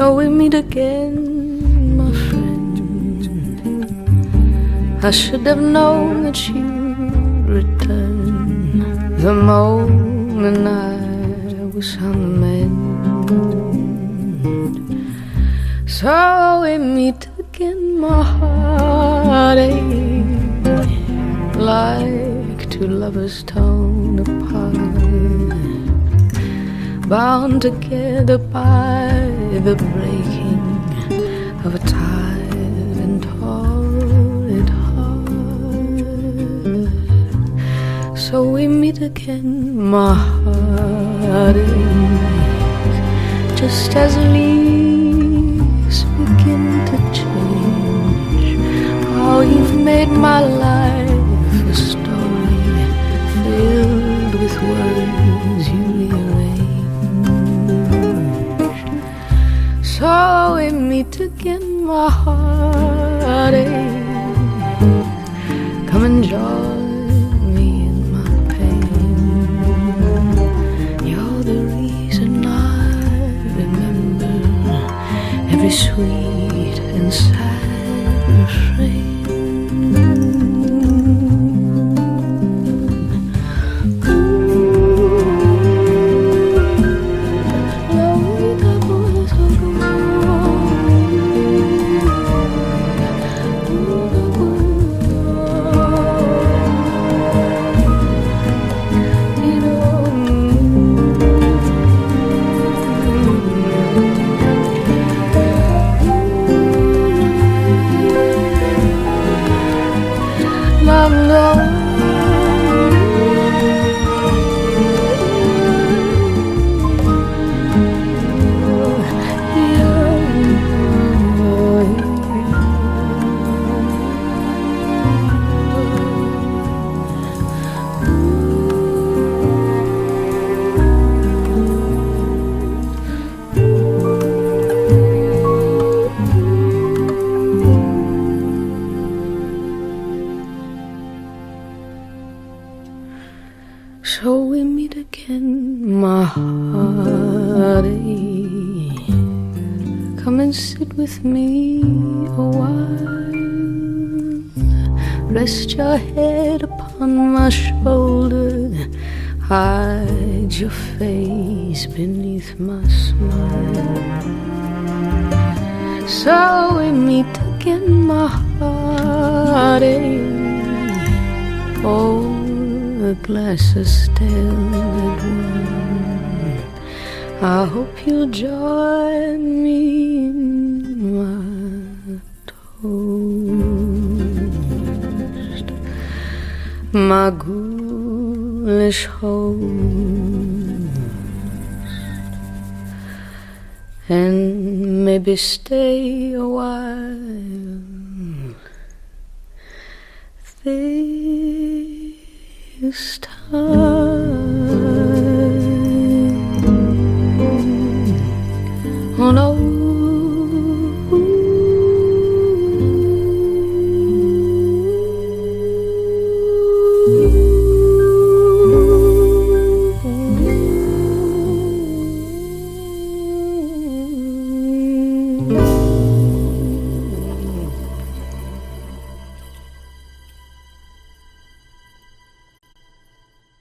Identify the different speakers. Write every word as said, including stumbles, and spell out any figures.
Speaker 1: So we meet again, my friend. I should have known that you'd return the moment I was on the mend. So we meet again, my heartache, like two lovers torn apart, bound together by the breaking of a tired and torrid heart. So we meet again, my heartache, just as leaves begin to change. How you've made my life a story filled with words you rearrange. So we meet again, my heartache, come and join me in my pain. You're the reason I remember every sweet and sad refrain. So we meet again, my heartache, come and sit with me a while. Rest your head upon my shoulder, hide your face beneath my smile. So we meet again, my heartache, oh, the glass is still at one. I hope you'll join me in my toast, my ghoulish host, and maybe stay a while. This time